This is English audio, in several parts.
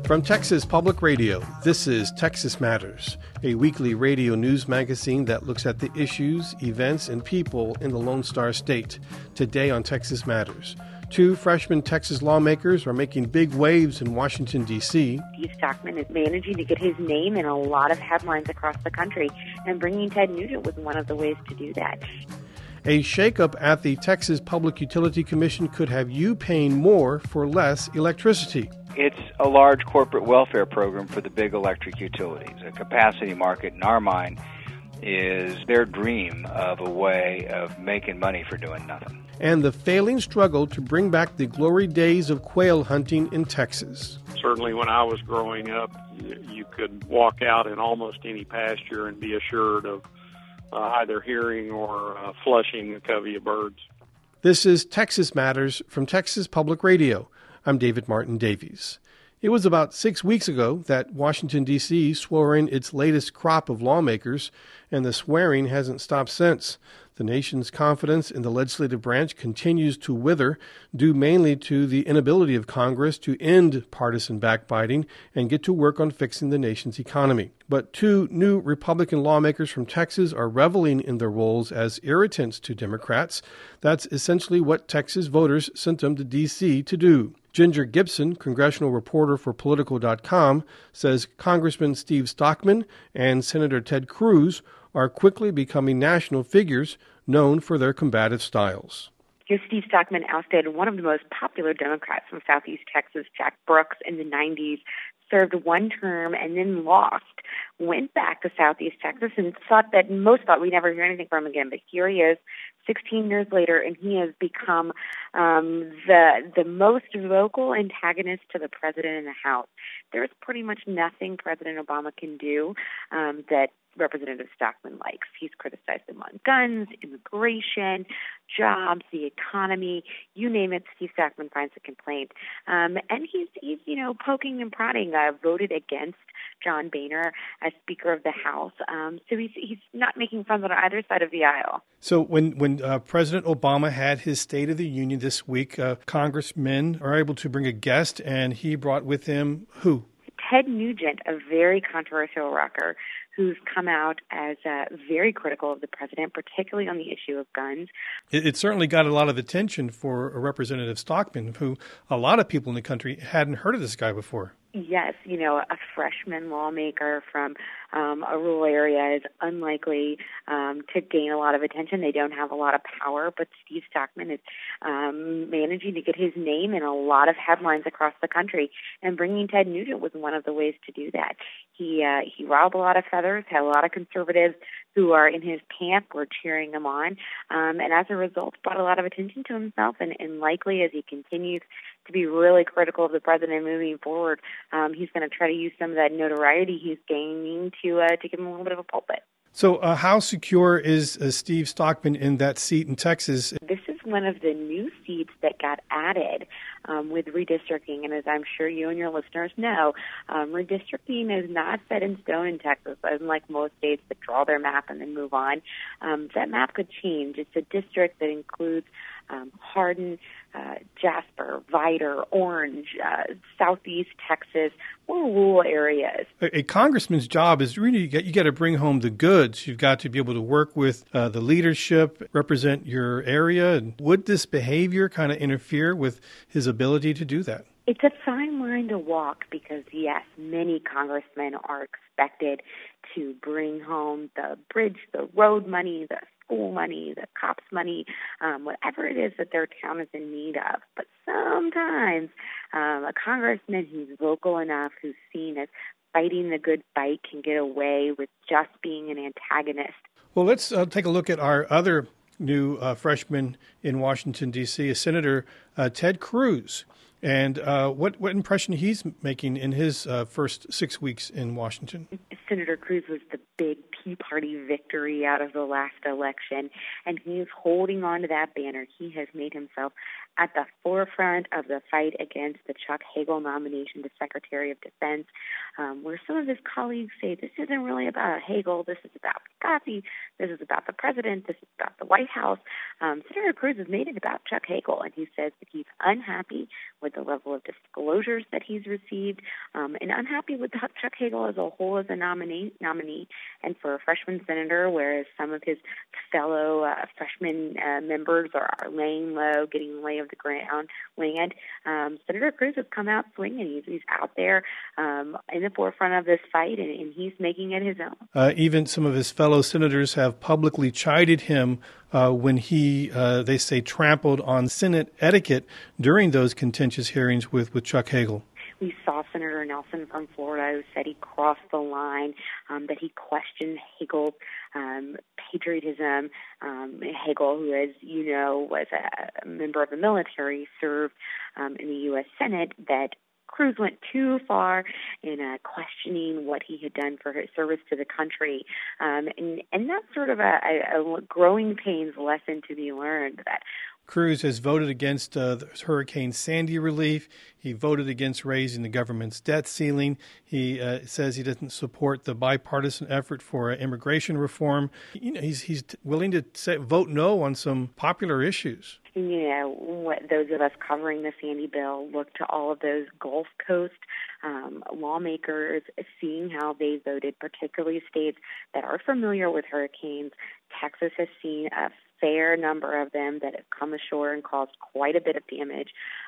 From Texas Public Radio, this is Texas Matters, a weekly radio news magazine that looks at the issues, events, and people in the Lone Star State. Today on Texas Matters, 2 freshman Texas lawmakers are making big waves in Washington, D.C. Steve Stockman is managing to get his name in a lot of headlines across the country, and bringing Ted Nugent was one of the ways to do that. A shakeup at the Texas Public Utility Commission could have you paying more for less electricity. It's a large corporate welfare program for the big electric utilities. A capacity market, in our mind, is their dream of a way of making money for doing nothing. And the failing struggle to bring back the glory days of quail hunting in Texas. Certainly when I was growing up, you could walk out in almost any pasture and be assured of either hearing or flushing a covey of birds. This is Texas Matters from Texas Public Radio. I'm David Martin Davies. It was about 6 weeks ago that Washington, D.C. swore in its latest crop of lawmakers, and the swearing hasn't stopped since. The nation's confidence in the legislative branch continues to wither, due mainly to the inability of Congress to end partisan backbiting and get to work on fixing the nation's economy. But 2 new Republican lawmakers from Texas are reveling in their roles as irritants to Democrats. That's essentially what Texas voters sent them to D.C. to do. Ginger Gibson, congressional reporter for Politico.com, says Congressman Steve Stockman and Senator Ted Cruz are quickly becoming national figures known for their combative styles. Steve Stockman ousted one of the most popular Democrats from Southeast Texas, Jack Brooks, in the 90s, served 1 term and then lost, went back to Southeast Texas and most thought we'd never hear anything from him again. But here he is, 16 years later, and he has become the most vocal antagonist to the president in the House. There's pretty much nothing President Obama can do that Representative Stockman likes. He's criticized him on guns, immigration, jobs, the economy, you name it. Steve Stockman finds a complaint, and he's poking and prodding. Voted against John Boehner as Speaker of the House, so he's not making friends on either side of the aisle. So when President Obama had his State of the Union this week, congressmen are able to bring a guest, and he brought with him who? Ted Nugent, a very controversial rocker who's come out as very critical of the president, particularly on the issue of guns. It certainly got a lot of attention for Representative Stockman, who a lot of people in the country hadn't heard of this guy before. Yes, a freshman lawmaker from a rural area is unlikely to gain a lot of attention. They don't have a lot of power, but Steve Stockman is managing to get his name in a lot of headlines across the country, and bringing Ted Nugent was one of the ways to do that. He riled a lot of feathers, had a lot of conservatives who are in his camp were cheering him on, and as a result brought a lot of attention to himself, and likely as he continues to be really critical of the president moving forward, he's going to try to use some of that notoriety he's gaining to give him a little bit of a pulpit. So how secure is Steve Stockman in that seat in Texas? This is one of the new seats that got added with redistricting. And as I'm sure you and your listeners know, redistricting is not set in stone in Texas, unlike most states that draw their map and then move on. That map could change. It's a district that includes Hardin, Jasper, Vidor, Orange, Southeast Texas, more rural areas. A congressman's job is really you got to bring home the goods. You've got to be able to work with the leadership, represent your area. And would this behavior kind of interfere with his ability to do that? It's a fine line to walk because, yes, many congressmen are expected to bring home the bridge, the road money, the school money, the cops money, whatever it is that their town is in need of. But sometimes a congressman who's vocal enough, who's seen as fighting the good fight, can get away with just being an antagonist. Well, let's take a look at our other new freshman in Washington, D.C., Senator Ted Cruz. And what impression he's making in his first 6 weeks in Washington? Senator Cruz was the big Tea Party victory out of the last election, and he's holding on to that banner. He has made himself at the forefront of the fight against the Chuck Hagel nomination to Secretary of Defense, where some of his colleagues say this isn't really about Hagel, this is about Benghazi, this is about the president, this is about the White House. Senator Cruz has made it about Chuck Hagel, and he says that he's unhappy with the level of disclosures that he's received, and unhappy with Chuck Hagel as a whole as a nominee. And for a freshman senator, whereas some of his fellow freshman members are laying low, getting the lay of the ground, Senator Cruz has come out swinging. He's out there in the forefront of this fight, and he's making it his own. Even some of his fellow senators have publicly chided him when he, they say, trampled on Senate etiquette during those contentious hearings with Chuck Hagel. We saw Senator Nelson from Florida who said he crossed the line, that he questioned Hagel's patriotism. Hagel, who, as you know, was a member of the military, served in the U.S. Senate, that Cruz went too far in questioning what he had done for his service to the country. And that's sort of a growing pains lesson to be learned, that Cruz has voted against Hurricane Sandy relief. He voted against raising the government's debt ceiling. He says he doesn't support the bipartisan effort for immigration reform. He's willing to vote no on some popular issues. What those of us covering the Sandy bill look to all of those Gulf Coast lawmakers, seeing how they voted, particularly states that are familiar with hurricanes. Texas has seen a fair number of them that have come ashore and caused quite a bit of damage.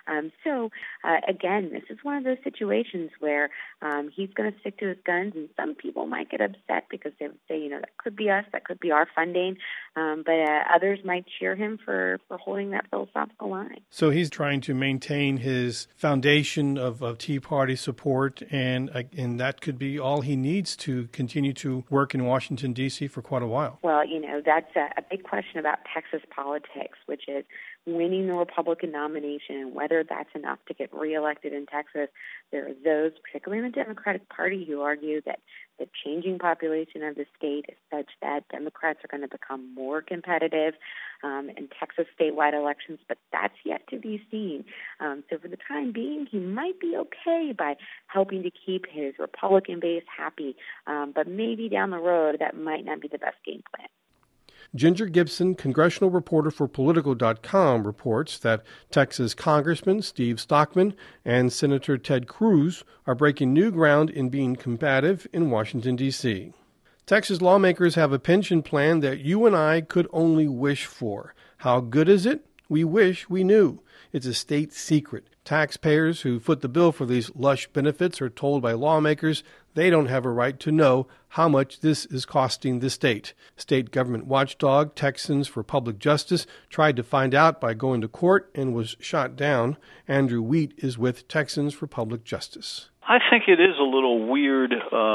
Again, this is one of those situations where he's going to stick to his guns, and some people might get upset because they would say, that could be us, that could be our funding, but others might cheer him for holding that philosophical line. So he's trying to maintain his foundation of Tea Party support, and that could be all he needs to continue to work in Washington, D.C. for quite a while. Well, that's a big question about Texas politics, which is winning the Republican nomination and whether that's enough to get reelected in Texas. There are those, particularly in the Democratic Party, who argue that the changing population of the state is such that Democrats are going to become more competitive in Texas statewide elections, but that's yet to be seen. So for the time being, he might be okay by helping to keep his Republican base happy, but maybe down the road that might not be the best game plan. Ginger Gibson, congressional reporter for Politico.com, reports that Texas Congressman Steve Stockman and Senator Ted Cruz are breaking new ground in being combative in Washington, D.C. Texas lawmakers have a pension plan that you and I could only wish for. How good is it? We wish we knew. It's a state secret. Taxpayers who foot the bill for these lush benefits are told by lawmakers they don't have a right to know how much this is costing the state. State government watchdog Texans for Public Justice tried to find out by going to court and was shot down. Andrew Wheat is with Texans for Public Justice. I think it is a little weird.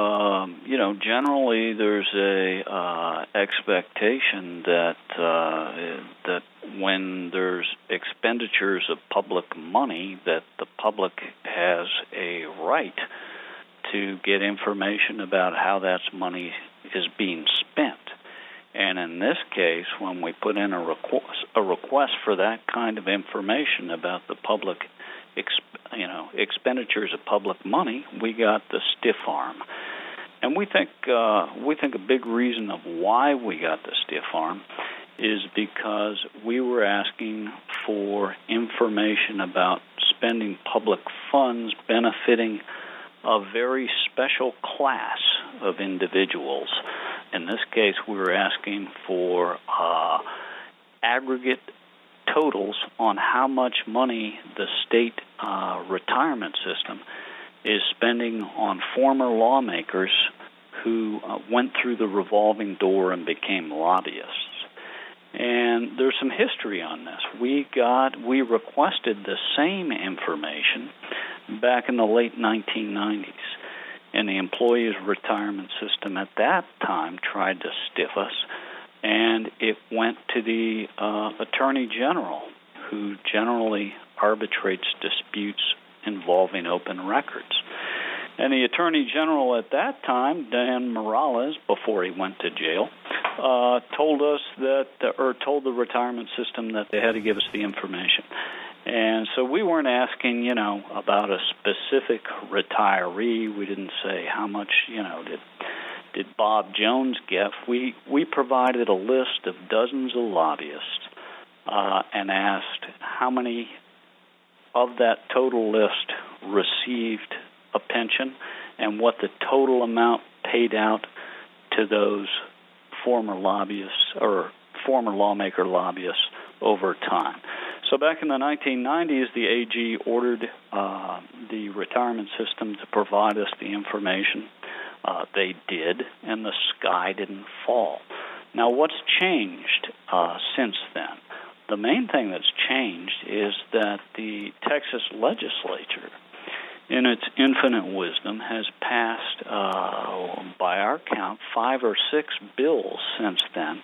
Generally there's a expectation that when there's expenditures of public money, that the public has a right to get information about how that money is being spent. And in this case, when we put in a request for that kind of information about the public expenditures of public money, we got the stiff arm. And we think a big reason of why we got the stiff arm is because we were asking for information about spending public funds benefiting a very special class of individuals. In this case, we were asking for aggregate totals on how much money the state retirement system is spending on former lawmakers who went through the revolving door and became lobbyists. And there's some history on this. We requested the same information back in the late 1990s, and the Employees Retirement System at that time tried to stiff us, and it went to the Attorney General, who generally arbitrates disputes involving open records. And the Attorney General at that time, Dan Morales, before he went to jail, told the retirement system that they had to give us the information. And so we weren't asking, about a specific retiree. We didn't say how much, did Bob Jones get. We provided a list of dozens of lobbyists and asked how many of that total list received a pension and what the total amount paid out to those former lobbyists or former lawmaker lobbyists over time. So back in the 1990s, the AG ordered the retirement system to provide us the information. They did, and the sky didn't fall. Now, what's changed since then? The main thing that's changed is that the Texas legislature, in its infinite wisdom, has passed, by our count, 5 or 6 bills since then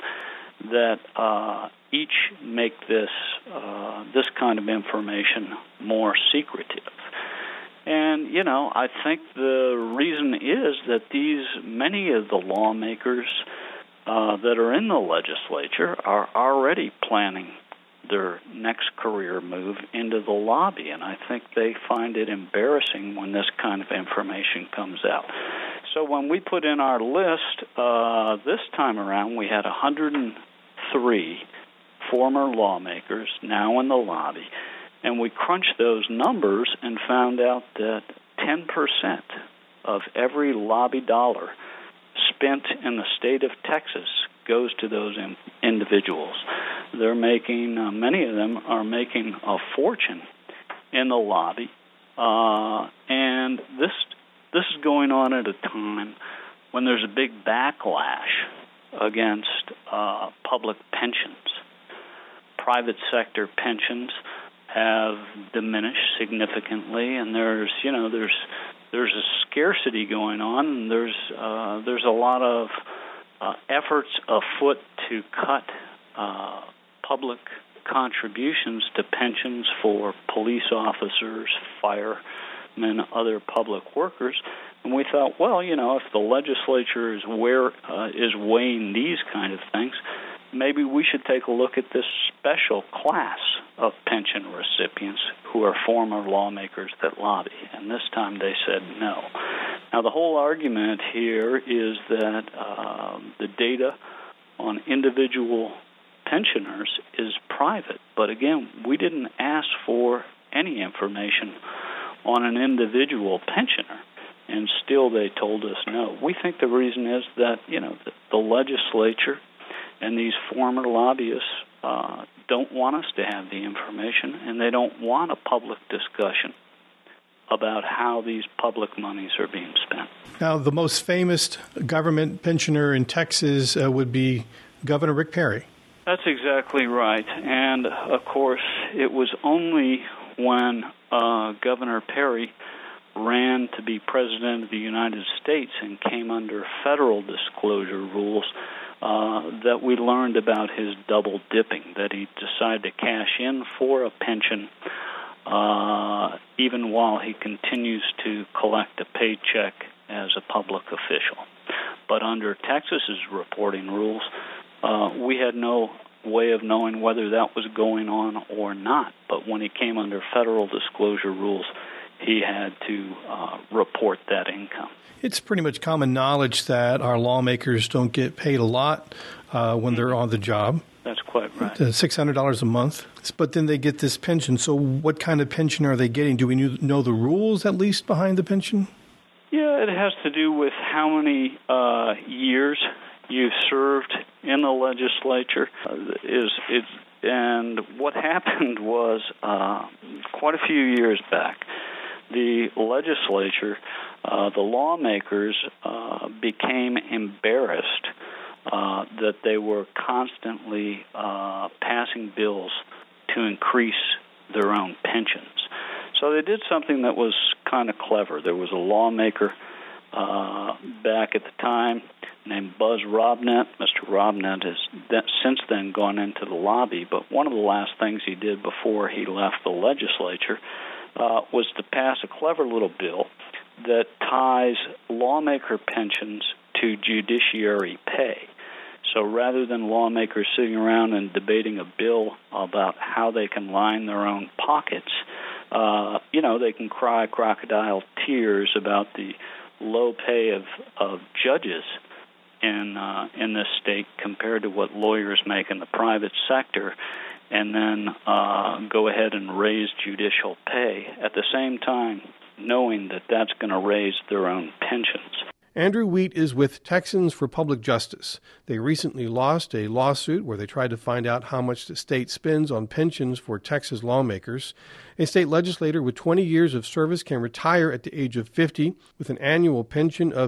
that each make this kind of information more secretive. And, you know, I think the reason is that many of the lawmakers that are in the legislature are already planning their next career move into the lobby, and I think they find it embarrassing when this kind of information comes out. So when we put in our list this time around, we had 103 former lawmakers now in the lobby, and we crunched those numbers and found out that 10% of every lobby dollar spent in the state of Texas goes to those individuals. They're making, many of them are making a fortune in the lobby, and this is going on at a time when there's a big backlash against public pensions. Private sector pensions have diminished significantly, and there's a scarcity going on, and there's a lot of efforts afoot to cut public contributions to pensions for police officers, firemen, other public workers. And we thought, well, you know, if the legislature is weighing these kind of things, maybe we should take a look at this special class of pension recipients who are former lawmakers that lobby. And this time they said no. Now, the whole argument here is that the data on individual pensioners is private. But again, we didn't ask for any information on an individual pensioner, and still they told us no. We think the reason is that, you know, the legislature and these former lobbyists don't want us to have the information, and they don't want a public discussion about how these public monies are being spent. Now, the most famous government pensioner in Texas would be Governor Rick Perry. That's exactly right. And, of course, it was only when Governor Perry ran to be President of the United States and came under federal disclosure rules that we learned about his double dipping, that he decided to cash in for a pension even while he continues to collect a paycheck as a public official. But under Texas's reporting rules, we had no way of knowing whether that was going on or not. But when he came under federal disclosure rules, he had to report that income. It's pretty much common knowledge that our lawmakers don't get paid a lot when they're on the job. That's quite right. $600 a month. But then they get this pension. So what kind of pension are they getting? Do we know the rules, at least, behind the pension? Yeah, it has to do with how many years you've served in the legislature. And what happened was quite a few years back, the legislature, the lawmakers became embarrassed that they were constantly passing bills to increase their own pensions. So they did something that was kind of clever. There was a lawmaker back at the time named Buzz Robnett. Mr. Robnett has since then gone into the lobby, but one of the last things he did before he left the legislature was to pass a clever little bill that ties lawmaker pensions to judiciary pay. So rather than lawmakers sitting around and debating a bill about how they can line their own pockets, they can cry crocodile tears about the low pay of judges in this state compared to what lawyers make in the private sector, and then go ahead and raise judicial pay at the same time, knowing that that's going to raise their own pensions. Andrew Wheat is with Texans for Public Justice. They recently lost a lawsuit where they tried to find out how much the state spends on pensions for Texas lawmakers. A state legislator with 20 years of service can retire at the age of 50 with an annual pension of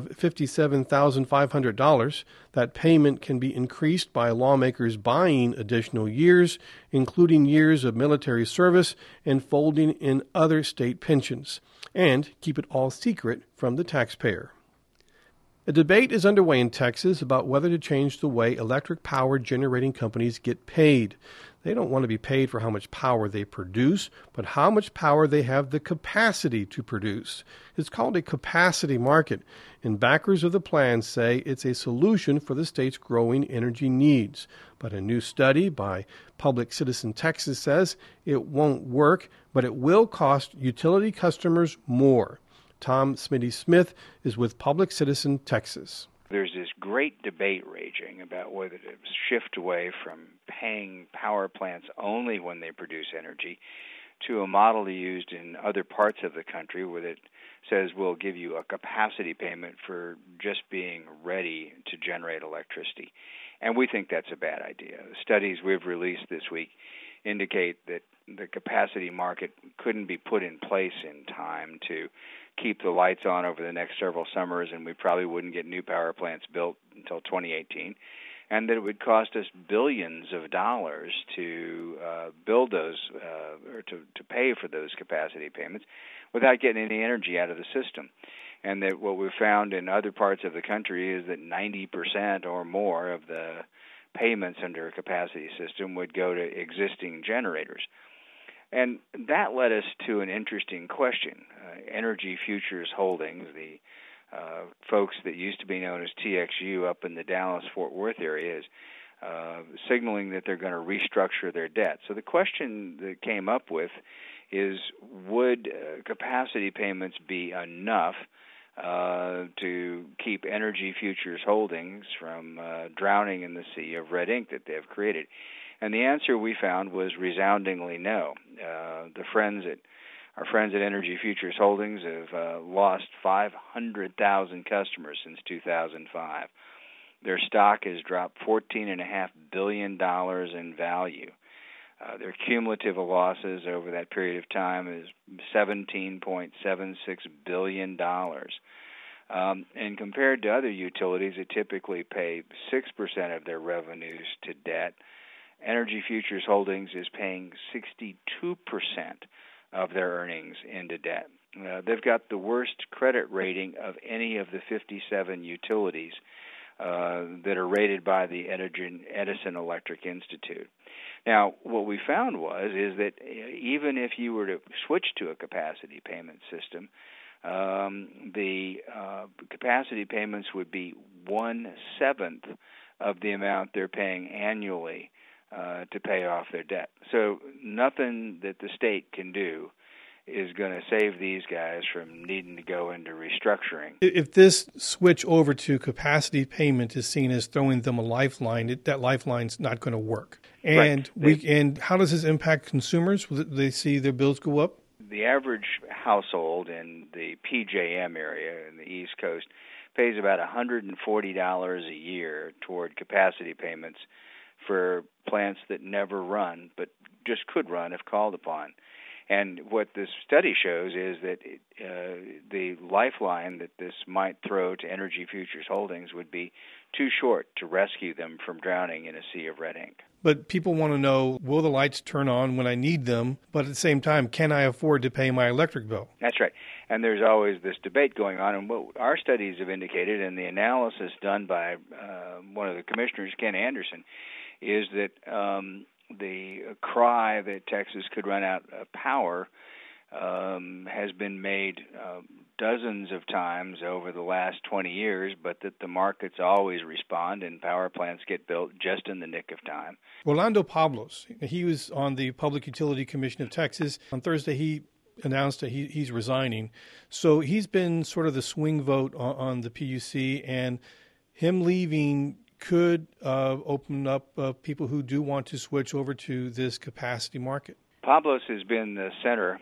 $57,500. That payment can be increased by lawmakers buying additional years, including years of military service and folding in other state pensions, and keep it all secret from the taxpayer. A debate is underway in Texas about whether to change the way electric power generating companies get paid. They don't want to be paid for how much power they produce, but how much power they have the capacity to produce. It's called a capacity market, and backers of the plan say it's a solution for the state's growing energy needs. But a new study by Public Citizen Texas says it won't work, but it will cost utility customers more. Tom Smitty-Smith is with Public Citizen Texas. There's this great debate raging about whether to shift away from paying power plants only when they produce energy to a model used in other parts of the country where it says we'll give you a capacity payment for just being ready to generate electricity. And we think that's a bad idea. The studies we've released this week indicate that the capacity market couldn't be put in place in time to keep the lights on over the next several summers, and we probably wouldn't get new power plants built until 2018, and that it would cost us billions of dollars to build those or to pay for those capacity payments without getting any energy out of the system. And that what we've found in other parts of the country is that 90% or more of the payments under a capacity system would go to existing generators. And that led us to an interesting question. Energy Futures Holdings, the folks that used to be known as TXU up in the Dallas-Fort Worth area, is signaling that they're going to restructure their debt. So the question that came up with is, would capacity payments be enough to keep Energy Futures Holdings from drowning in the sea of red ink that they've created? And the answer we found was resoundingly no. Our friends at Energy Futures Holdings have lost 500,000 customers since 2005. Their stock has dropped $14.5 billion in value. Their cumulative losses over that period of time is $17.76 billion. And compared to other utilities that typically pay 6% of their revenues to debt, Energy Futures Holdings is paying 62% of their earnings into debt. They've got the worst credit rating of any of the 57 utilities that are rated by the Edison Electric Institute. Now, what we found is that even if you were to switch to a capacity payment system, the capacity payments would be 1/7 of the amount they're paying annually to pay off their debt. So nothing that the state can do is going to save these guys from needing to go into restructuring. If this switch over to capacity payment is seen as throwing them a lifeline, that lifeline's not going to work. And right. And how does this impact consumers? Will they see their bills go up? The average household in the PJM area in the East Coast pays about $140 a year toward capacity payments for plants that never run but just could run if called upon. And what this study shows is that the lifeline that this might throw to Energy Futures Holdings would be too short to rescue them from drowning in a sea of red ink. But people want to know, will the lights turn on when I need them? But at the same time, can I afford to pay my electric bill? That's right. And there's always this debate going on. And what our studies have indicated, and the analysis done by one of the commissioners, Ken Anderson, is that the cry that Texas could run out of power has been made dozens of times over the last 20 years, but that the markets always respond and power plants get built just in the nick of time. Rolando Pablos, he was on the Public Utility Commission of Texas. On Thursday, he announced that he's resigning. So he's been sort of the swing vote on the PUC, and him leaving could open up people who do want to switch over to this capacity market? Pablos has been the center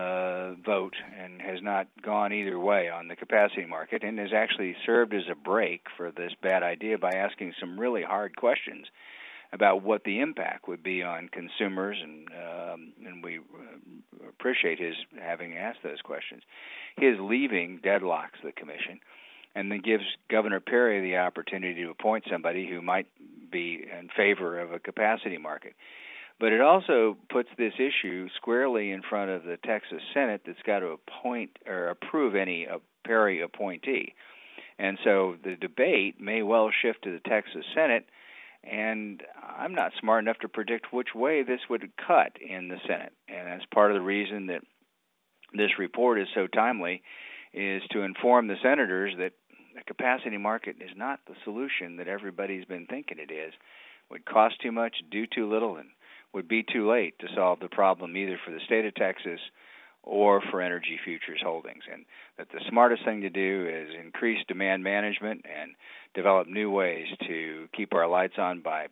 vote and has not gone either way on the capacity market, and has actually served as a brake for this bad idea by asking some really hard questions about what the impact would be on consumers, and we appreciate his having asked those questions. His leaving deadlocks the commission and then gives Governor Perry the opportunity to appoint somebody who might be in favor of a capacity market. But it also puts this issue squarely in front of the Texas Senate that's got to appoint or approve any Perry appointee. And so the debate may well shift to the Texas Senate, and I'm not smart enough to predict which way this would cut in the Senate. And that's part of the reason that this report is so timely, is to inform the senators that the capacity market is not the solution that everybody's been thinking it is. It would cost too much, do too little, and would be too late to solve the problem either for the state of Texas or for Energy Futures Holdings, and that the smartest thing to do is increase demand management and develop new ways to keep our lights on by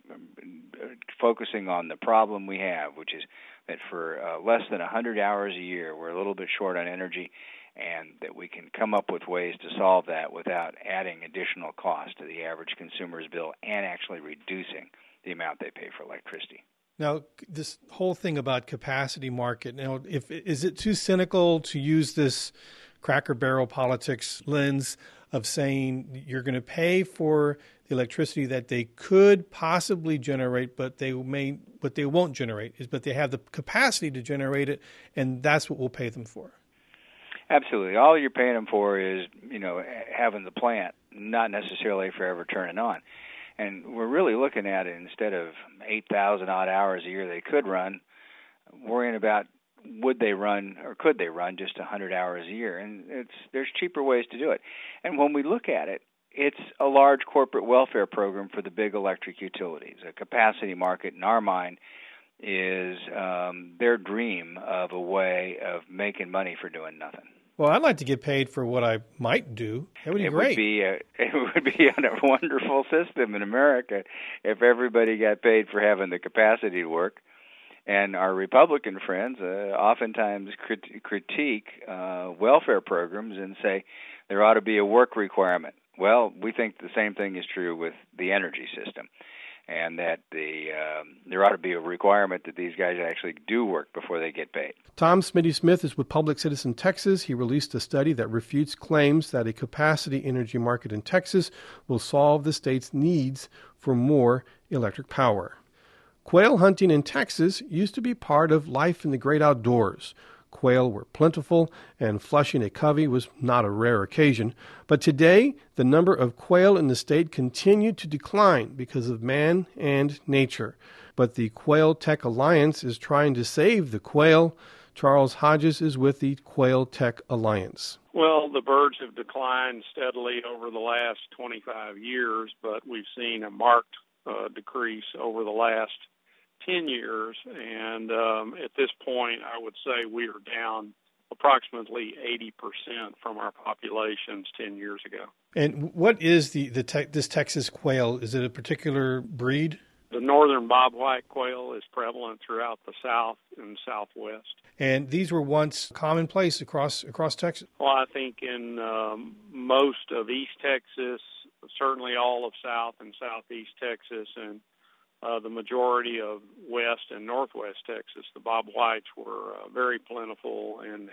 focusing on the problem we have, which is that for less than 100 hours a year, we're a little bit short on energy, and that we can come up with ways to solve that without adding additional cost to the average consumer's bill and actually reducing the amount they pay for electricity. Now, this whole thing about capacity market, is it too cynical to use this Cracker Barrel politics lens of saying you're going to pay for the electricity that they could possibly generate, but they won't generate, but they have the capacity to generate it, and that's what we'll pay them for? Absolutely. All you're paying them for is, having the plant, not necessarily for ever turning on. And we're really looking at it, instead of 8,000 odd hours a year they could run, worrying about would they run or could they run just 100 hours a year. And there's cheaper ways to do it. And when we look at it, it's a large corporate welfare program for the big electric utilities. A capacity market, in our mind, is their dream of a way of making money for doing nothing. Well, I'd like to get paid for what I might do. That would be great. It would be a wonderful system in America if everybody got paid for having the capacity to work. And our Republican friends oftentimes critique welfare programs and say there ought to be a work requirement. Well, we think the same thing is true with the energy system, and that there ought to be a requirement that these guys actually do work before they get paid. Tom Smitty Smith is with Public Citizen Texas. He released a study that refutes claims that a capacity energy market in Texas will solve the state's needs for more electric power. Quail hunting in Texas used to be part of life in the great outdoors. Quail were plentiful, and flushing a covey was not a rare occasion. But today, the number of quail in the state continued to decline because of man and nature. But the Quail Tech Alliance is trying to save the quail. Charles Hodges is with the Quail Tech Alliance. Well, the birds have declined steadily over the last 25 years, but we've seen a marked decrease over the last 10 years, and at this point, I would say we are down approximately 80% from our populations 10 years ago. And what is this Texas quail? Is it a particular breed? The northern bobwhite quail is prevalent throughout the South and Southwest. And these were once commonplace across Texas? Well, I think in most of East Texas, certainly all of South and Southeast Texas, and the majority of West and Northwest Texas, the bobwhites were very plentiful and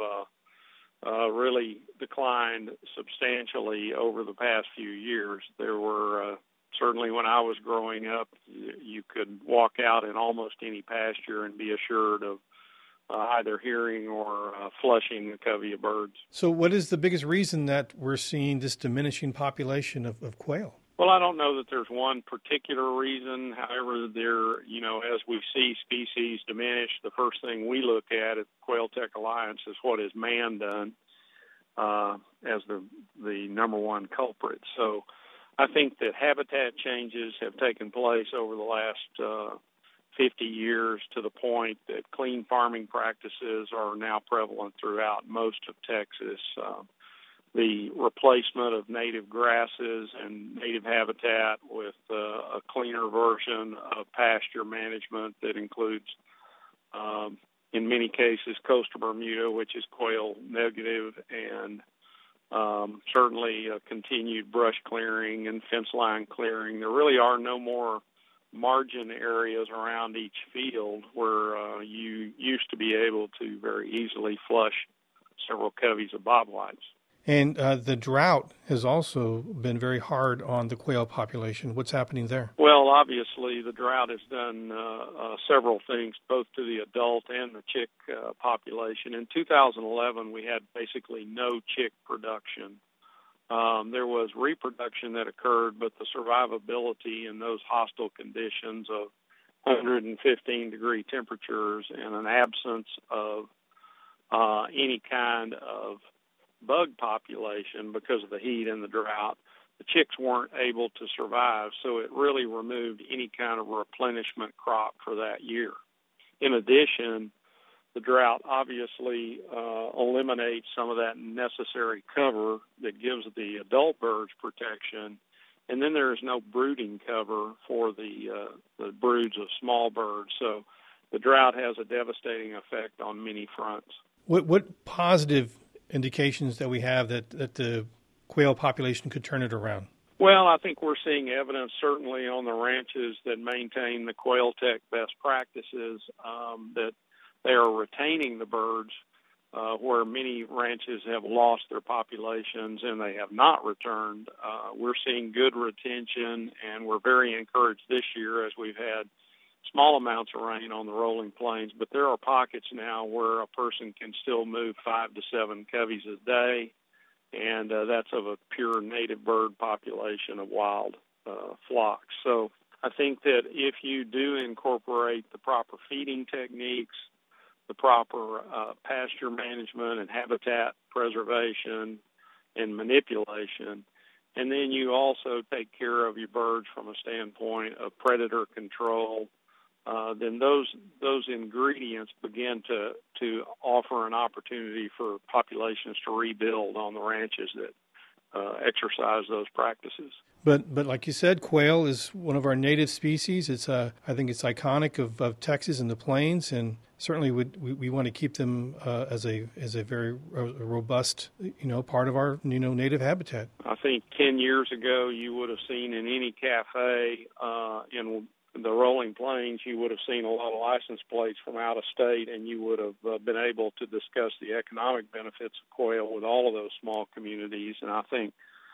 have really declined substantially over the past few years. There were certainly, when I was growing up, you could walk out in almost any pasture and be assured of either hearing or flushing a covey of birds. So what is the biggest reason that we're seeing this diminishing population of quail? Well, I don't know that there's one particular reason. However, as we see species diminish, the first thing we look at Quail Tech Alliance is what has man done as the number one culprit. So I think that habitat changes have taken place over the last 50 years to the point that clean farming practices are now prevalent throughout most of Texas. the replacement of native grasses and native habitat with a cleaner version of pasture management that includes, in many cases, coastal Bermuda, which is quail negative, and certainly continued brush clearing and fence line clearing. There really are no more margin areas around each field where you used to be able to very easily flush several coveys of bobwhites. And the drought has also been very hard on the quail population. What's happening there? Well, obviously, the drought has done several things, both to the adult and the chick population. In 2011, we had basically no chick production. There was reproduction that occurred, but the survivability in those hostile conditions of 115-degree temperatures and an absence of any kind of bug population because of the heat and the drought, the chicks weren't able to survive, so it really removed any kind of replenishment crop for that year. In addition, the drought obviously eliminates some of that necessary cover that gives the adult birds protection, and then there is no brooding cover for the broods of small birds. So the drought has a devastating effect on many fronts. What positive indications that we have that the quail population could turn it around? Well, I think we're seeing evidence certainly on the ranches that maintain the Quail-Tec best practices that they are retaining the birds where many ranches have lost their populations and they have not returned. We're seeing good retention, and we're very encouraged this year as we've had small amounts of rain on the rolling plains, but there are pockets now where a person can still move 5 to 7 coveys a day, and that's of a pure native bird population of wild flocks. So I think that if you do incorporate the proper feeding techniques, the proper pasture management and habitat preservation and manipulation, and then you also take care of your birds from a standpoint of predator control, then those ingredients begin to offer an opportunity for populations to rebuild on the ranches that exercise those practices. But like you said, quail is one of our native species. It's I think it's iconic of Texas and the plains, and certainly we want to keep them as a very robust part of our native habitat. I think 10 years ago you would have seen in any cafe in the rolling plains, you would have seen a lot of license plates from out of state, and you would have been able to discuss the economic benefits of quail with all of those small communities. And I think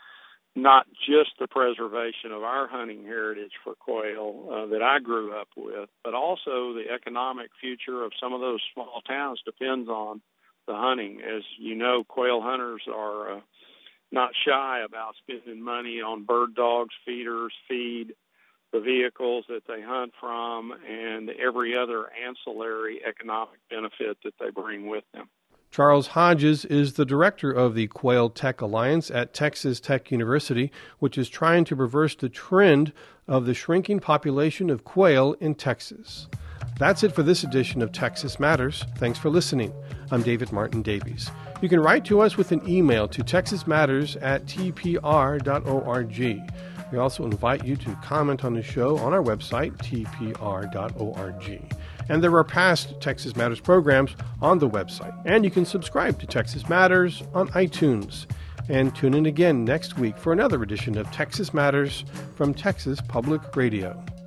not just the preservation of our hunting heritage for quail that I grew up with, but also the economic future of some of those small towns depends on the hunting. As you know, quail hunters are not shy about spending money on bird dogs, feeders, feed, the vehicles that they hunt from, and every other ancillary economic benefit that they bring with them. Charles Hodges is the director of the Quail-Tec Alliance at Texas Tech University, which is trying to reverse the trend of the shrinking population of quail in Texas. That's it for this edition of Texas Matters. Thanks for listening. I'm David Martin Davies. You can write to us with an email to texasmatters@tpr.org. We also invite you to comment on the show on our website, tpr.org. And there are past Texas Matters programs on the website. And you can subscribe to Texas Matters on iTunes. And tune in again next week for another edition of Texas Matters from Texas Public Radio.